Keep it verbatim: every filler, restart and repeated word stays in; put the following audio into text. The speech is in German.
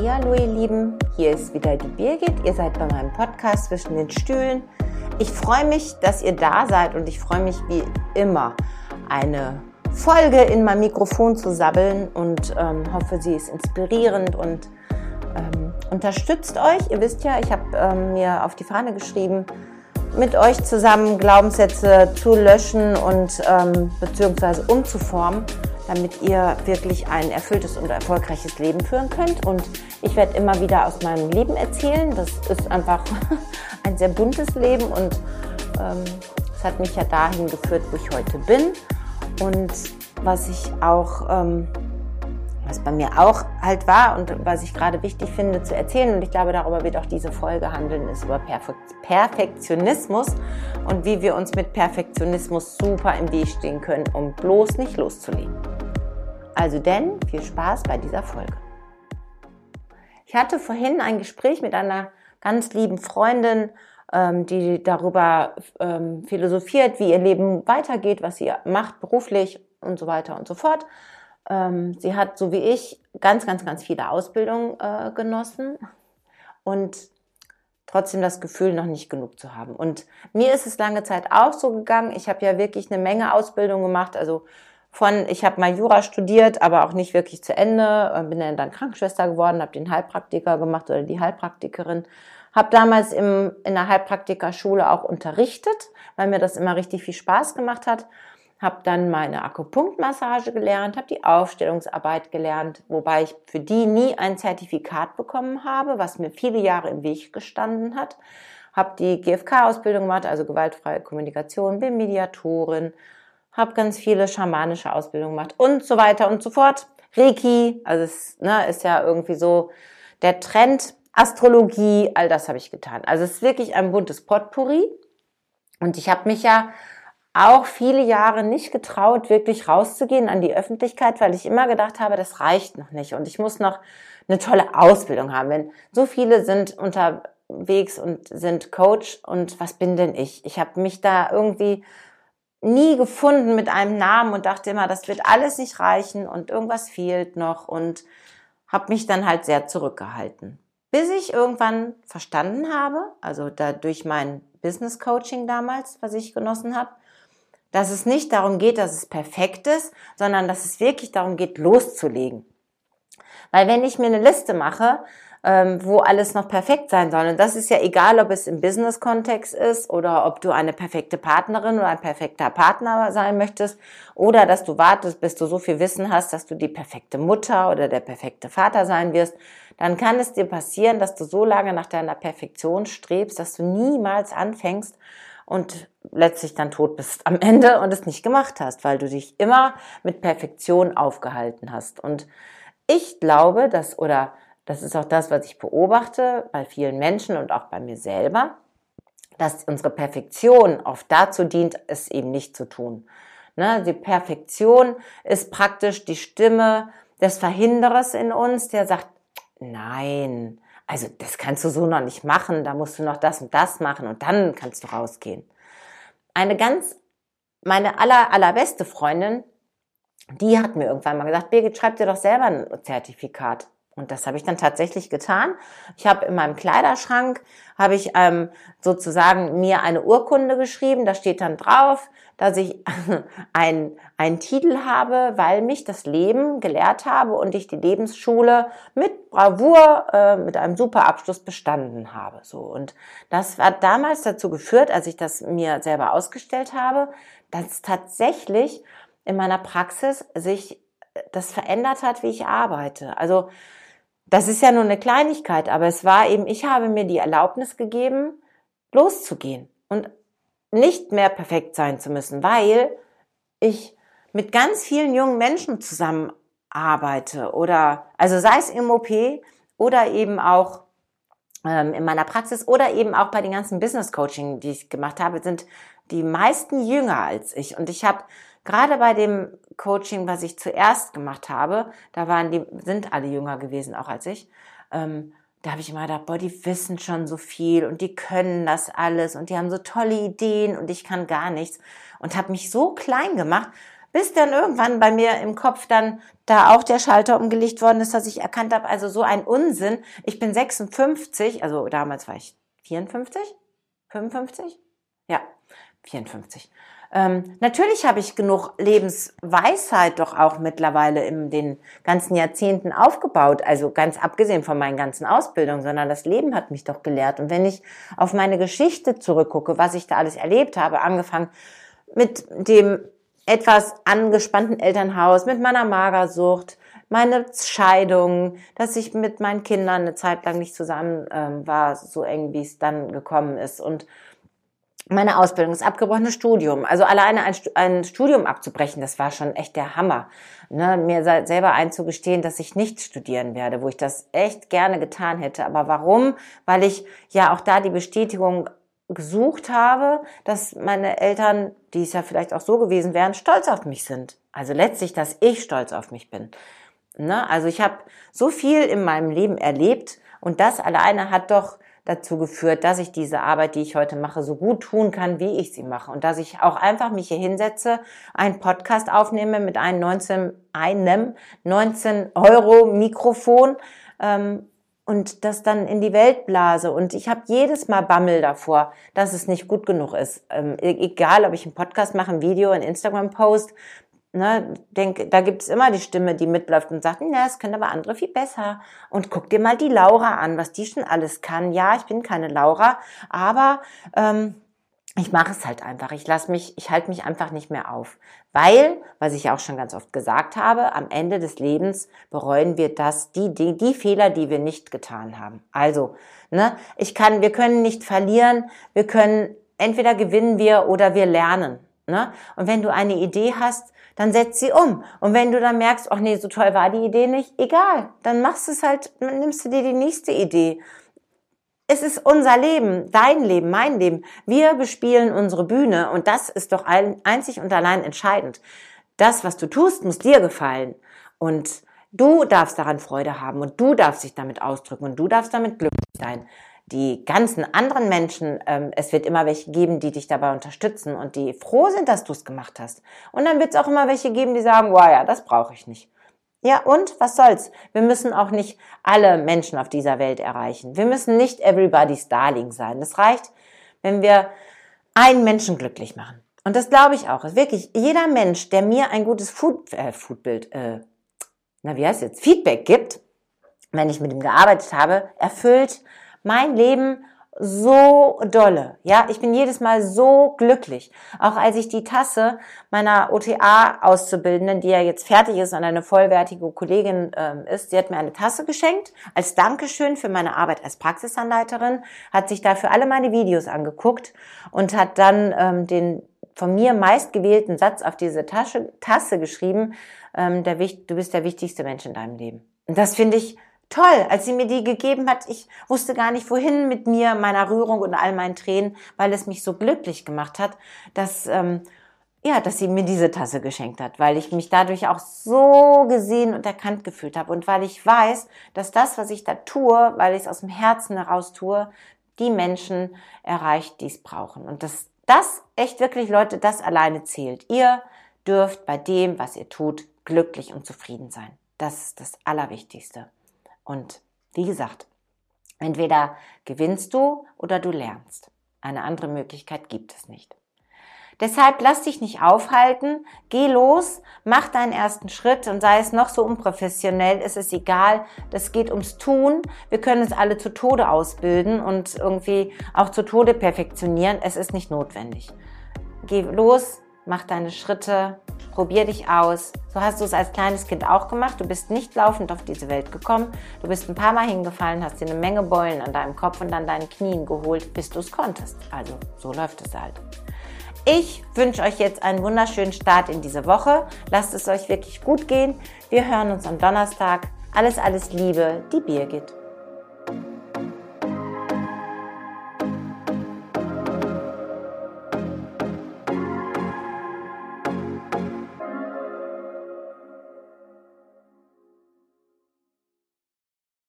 Hallihallo ihr Lieben, hier ist wieder die Birgit, ihr seid bei meinem Podcast zwischen den Stühlen. Ich freue mich, dass ihr da seid und ich freue mich wie immer, eine Folge in mein Mikrofon zu sabbeln und ähm, hoffe, sie ist inspirierend und ähm, unterstützt euch. Ihr wisst ja, ich habe ähm, mir auf die Fahne geschrieben, mit euch zusammen Glaubenssätze zu löschen und ähm, beziehungsweise umzuformen, damit ihr wirklich ein erfülltes und erfolgreiches Leben führen könnt. Und ich werde immer wieder aus meinem Leben erzählen. Das ist einfach ein sehr buntes Leben und ähm, es hat mich ja dahin geführt, wo ich heute bin. Und was ich auch, ähm, was bei mir auch halt war und was ich gerade wichtig finde zu erzählen, und ich glaube, darüber wird auch diese Folge handeln, ist über Perfe- Perfektionismus und wie wir uns mit Perfektionismus super im Weg stehen können, um bloß nicht loszulegen. Also denn, viel Spaß bei dieser Folge. Ich hatte vorhin ein Gespräch mit einer ganz lieben Freundin, ähm, die darüber ähm, philosophiert, wie ihr Leben weitergeht, was sie macht beruflich und so weiter und so fort. Ähm, sie hat, so wie ich, ganz, ganz, ganz viele Ausbildungen äh, genossen und trotzdem das Gefühl, noch nicht genug zu haben. Und mir ist es lange Zeit auch so gegangen. Ich habe ja wirklich eine Menge Ausbildung gemacht, also von, ich habe mal Jura studiert, aber auch nicht wirklich zu Ende, bin dann, dann Krankenschwester geworden, habe den Heilpraktiker gemacht oder die Heilpraktikerin, habe damals im, in der Heilpraktikerschule auch unterrichtet, weil mir das immer richtig viel Spaß gemacht hat, habe dann meine Akupunktmassage gelernt, habe die Aufstellungsarbeit gelernt, wobei ich für die nie ein Zertifikat bekommen habe, was mir viele Jahre im Weg gestanden hat, habe die G F K-Ausbildung gemacht, also gewaltfreie Kommunikation, bin Mediatorin, habe ganz viele schamanische Ausbildungen gemacht und so weiter und so fort. Reiki, also es ne, ist ja irgendwie so der Trend, Astrologie, all das habe ich getan. Also es ist wirklich ein buntes Potpourri und ich habe mich ja auch viele Jahre nicht getraut, wirklich rauszugehen an die Öffentlichkeit, weil ich immer gedacht habe, das reicht noch nicht und ich muss noch eine tolle Ausbildung haben. Wenn so viele sind unterwegs und sind Coach und was bin denn ich? Ich habe mich da irgendwie nie gefunden mit einem Namen und dachte immer, das wird alles nicht reichen und irgendwas fehlt noch und habe mich dann halt sehr zurückgehalten. Bis ich irgendwann verstanden habe, also da durch mein Business Coaching damals, was ich genossen habe, dass es nicht darum geht, dass es perfekt ist, sondern dass es wirklich darum geht, loszulegen. Weil wenn ich mir eine Liste mache, wo alles noch perfekt sein soll. Und das ist ja egal, ob es im Business-Kontext ist oder ob du eine perfekte Partnerin oder ein perfekter Partner sein möchtest oder dass du wartest, bis du so viel Wissen hast, dass du die perfekte Mutter oder der perfekte Vater sein wirst, dann kann es dir passieren, dass du so lange nach deiner Perfektion strebst, dass du niemals anfängst und letztlich dann tot bist am Ende und es nicht gemacht hast, weil du dich immer mit Perfektion aufgehalten hast. Und ich glaube, dass, oder das ist auch das, was ich beobachte bei vielen Menschen und auch bei mir selber, dass unsere Perfektion oft dazu dient, es eben nicht zu tun. Ne? Die Perfektion ist praktisch die Stimme des Verhinderers in uns, der sagt, nein, also das kannst du so noch nicht machen, da musst du noch das und das machen und dann kannst du rausgehen. Eine ganz, meine aller, allerbeste Freundin, die hat mir irgendwann mal gesagt, Birgit, schreib dir doch selber ein Zertifikat. Und das habe ich dann tatsächlich getan. Ich habe in meinem Kleiderschrank, habe ich ähm, sozusagen mir eine Urkunde geschrieben, da steht dann drauf, dass ich einen einen Titel habe, weil mich das Leben gelehrt habe und ich die Lebensschule mit Bravour, äh, mit einem super Abschluss bestanden habe. So. Und das hat damals dazu geführt, als ich das mir selber ausgestellt habe, dass tatsächlich in meiner Praxis sich das verändert hat, wie ich arbeite. Also das ist ja nur eine Kleinigkeit, aber es war eben, ich habe mir die Erlaubnis gegeben, loszugehen und nicht mehr perfekt sein zu müssen, weil ich mit ganz vielen jungen Menschen zusammenarbeite oder, also sei es im O P oder eben auch ähm, in meiner Praxis oder eben auch bei den ganzen Business Coaching, die ich gemacht habe, sind die meisten jünger als ich und ich habe gerade bei dem Coaching, was ich zuerst gemacht habe, da waren die, sind alle jünger gewesen, auch als ich, ähm, da habe ich immer gedacht, boah, die wissen schon so viel und die können das alles und die haben so tolle Ideen und ich kann gar nichts und habe mich so klein gemacht, bis dann irgendwann bei mir im Kopf dann da auch der Schalter umgelegt worden ist, dass ich erkannt habe, also so ein Unsinn. Ich bin sechsundfünfzig, also damals war ich vierundfünfzig, fünfundfünfzig? Ja, vierundfünfzig. Ähm, natürlich habe ich genug Lebensweisheit doch auch mittlerweile in den ganzen Jahrzehnten aufgebaut, also ganz abgesehen von meinen ganzen Ausbildungen, sondern das Leben hat mich doch gelehrt. Und wenn ich auf meine Geschichte zurückgucke, was ich da alles erlebt habe, angefangen mit dem etwas angespannten Elternhaus, mit meiner Magersucht, meine Scheidung, dass ich mit meinen Kindern eine Zeit lang nicht zusammen ähm, war, so eng wie es dann gekommen ist, und meine Ausbildung, das abgebrochene Studium, also alleine ein, ein Studium abzubrechen, das war schon echt der Hammer. Ne, mir selber einzugestehen, dass ich nicht studieren werde, wo ich das echt gerne getan hätte. Aber warum? Weil ich ja auch da die Bestätigung gesucht habe, dass meine Eltern, die es ja vielleicht auch so gewesen wären, stolz auf mich sind. Also letztlich, dass ich stolz auf mich bin. Ne? Also ich habe so viel in meinem Leben erlebt, und das alleine hat doch dazu geführt, dass ich diese Arbeit, die ich heute mache, so gut tun kann, wie ich sie mache. Und dass ich auch einfach mich hier hinsetze, einen Podcast aufnehme mit einem neunzehn, einem neunzehn Euro Mikrofon ähm, und das dann in die Welt blase. Und ich habe jedes Mal Bammel davor, dass es nicht gut genug ist. Ähm, egal, ob ich einen Podcast mache, ein Video, einen Instagram-Post, ne, denk, da gibt es immer die Stimme, die mitläuft und sagt, na, das können aber andere viel besser. Und guck dir mal die Laura an, was die schon alles kann. Ja, ich bin keine Laura, aber ähm, ich mache es halt einfach. Ich lasse mich, ich halte mich einfach nicht mehr auf. Weil, was ich auch schon ganz oft gesagt habe, am Ende des Lebens bereuen wir das, die, die, die Fehler, die wir nicht getan haben. Also, ne, ich kann, wir können nicht verlieren, wir können, entweder gewinnen wir oder wir lernen. Ne? Und wenn du eine Idee hast, dann setz sie um. Und wenn du dann merkst, ach nee, so toll war die Idee nicht, egal, dann machst du es halt, dann nimmst du dir die nächste Idee. Es ist unser Leben, dein Leben, mein Leben. Wir bespielen unsere Bühne, und das ist doch einzig und allein entscheidend. Das, was du tust, muss dir gefallen. Und du darfst daran Freude haben, und du darfst dich damit ausdrücken, und du darfst damit glücklich sein. Die ganzen anderen Menschen, ähm, es wird immer welche geben, die dich dabei unterstützen und die froh sind, dass du es gemacht hast. Und dann wird es auch immer welche geben, die sagen, wow, ja, das brauche ich nicht. Ja, und was soll's? Wir müssen auch nicht alle Menschen auf dieser Welt erreichen. Wir müssen nicht everybody's darling sein. Das reicht, wenn wir einen Menschen glücklich machen. Und das glaube ich auch. Wirklich, jeder Mensch, der mir ein gutes Food, äh, Foodbild, äh, na wie heißt jetzt, Feedback gibt, wenn ich mit ihm gearbeitet habe, erfüllt mein Leben so dolle. Ja, ich bin jedes Mal so glücklich. Auch als ich die Tasse meiner O T A-Auszubildenden, die ja jetzt fertig ist und eine vollwertige Kollegin ähm, ist, die hat mir eine Tasse geschenkt als Dankeschön für meine Arbeit als Praxisanleiterin, hat sich dafür alle meine Videos angeguckt und hat dann ähm, den von mir meistgewählten Satz auf diese Tasche, Tasse geschrieben, ähm, der, du bist der wichtigste Mensch in deinem Leben. Und das finde ich toll, als sie mir die gegeben hat. Ich wusste gar nicht, wohin mit mir, meiner Rührung und all meinen Tränen, weil es mich so glücklich gemacht hat, dass, ähm, ja, dass sie mir diese Tasse geschenkt hat, weil ich mich dadurch auch so gesehen und erkannt gefühlt habe und weil ich weiß, dass das, was ich da tue, weil ich es aus dem Herzen heraus tue, die Menschen erreicht, die es brauchen. Und dass das echt wirklich, Leute, das alleine zählt. Ihr dürft bei dem, was ihr tut, glücklich und zufrieden sein. Das ist das Allerwichtigste. Und wie gesagt, entweder gewinnst du oder du lernst. Eine andere Möglichkeit gibt es nicht. Deshalb lass dich nicht aufhalten, geh los, mach deinen ersten Schritt und sei es noch so unprofessionell, ist es egal, das geht ums Tun. Wir können es alle zu Tode ausbilden und irgendwie auch zu Tode perfektionieren, es ist nicht notwendig. Geh los, mach deine Schritte, probier dich aus. So hast du es als kleines Kind auch gemacht. Du bist nicht laufend auf diese Welt gekommen. Du bist ein paar Mal hingefallen, hast dir eine Menge Beulen an deinem Kopf und an deinen Knien geholt, bis du es konntest. Also so läuft es halt. Ich wünsche euch jetzt einen wunderschönen Start in diese Woche. Lasst es euch wirklich gut gehen. Wir hören uns am Donnerstag. Alles, alles Liebe, die Birgit.